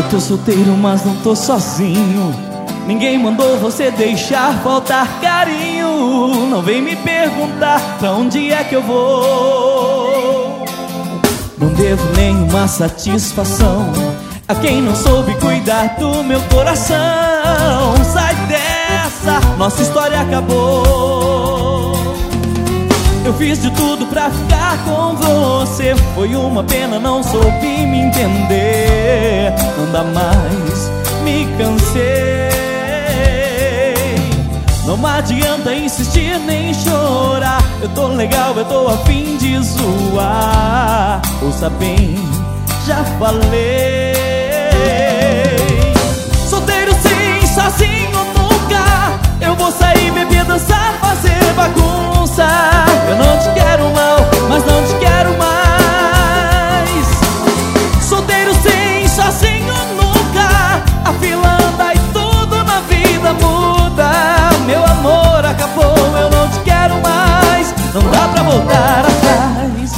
Tô solteiro, mas não tô sozinho. Ninguém mandou você deixar faltar carinho. Não vem me perguntar pra onde é que eu vou. Não devo nenhuma satisfação a quem não soube cuidar do meu coração. Sai dessa, nossa história acabou. Eu fiz de tudo pra ficar com você. Foi uma pena, não soube me entender. Não dá mais, me cansei. Não adianta insistir nem chorar. Eu tô legal, eu tô a fim de zoar. Ouça bem, já falei. Solteiro sim, sozinho nunca. Eu vou sair, beber, dançar, fazer bagunça. Eu não te quero mal, mas não te quero mais. Solteiro sim, sozinho nunca. A fila anda e tudo na vida muda. Meu amor acabou, eu não te quero mais. Não dá pra voltar atrás.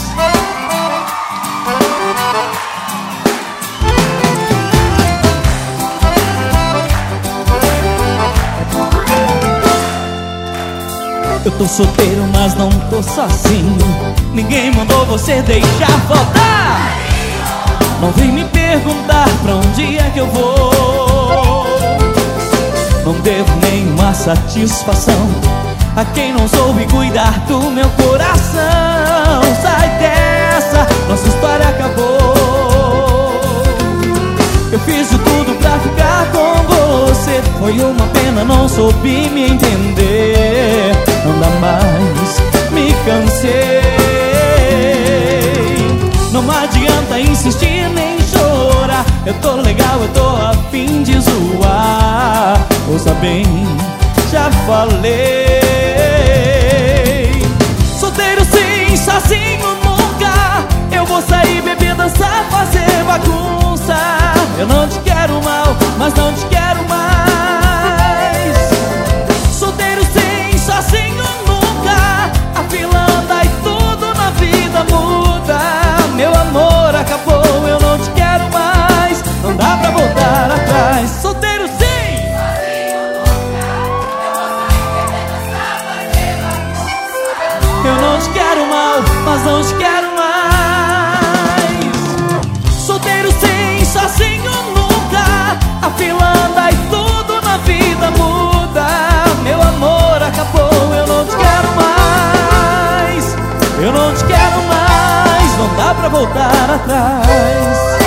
Eu tô solteiro, mas não tô sozinho. Ninguém mandou você deixar faltar. Não vem me perguntar pra onde é que eu vou. Não devo nenhuma satisfação a quem não soube cuidar do meu coração. Sai dessa, nossa história acabou. Eu fiz de tudo pra ficar com você. Foi uma pena, não soube me entender. Não dá mais, me cansei. Não adianta insistir nem chorar. Eu tô legal, eu tô a fim de zoar. Ouça bem, já falei. Solteiro sim, sozinho nunca. Eu vou sair, beber, dançar, fazer bagunça. Eu não te quero mal, mas não te quero mais. Solteiro sim, sozinho nunca. A fila anda e tudo na vida muda. Meu amor acabou, eu não te quero mais. Não dá pra voltar atrás. Solteiro sim. Eu não te quero mal, mas não te quero mais. Solteiro sim, sozinho nunca. A fila anda e tudo na vida muda. Meu amor acabou, eu não te quero mais. Eu não te quero mais, não dá pra voltar atrás.